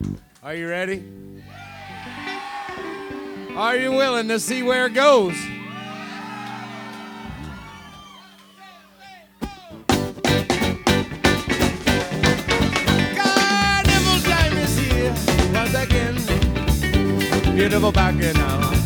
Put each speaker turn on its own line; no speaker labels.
Are you ready? Are you willing to see where it goes? Carnival time is here once again. Beautiful bacchanal.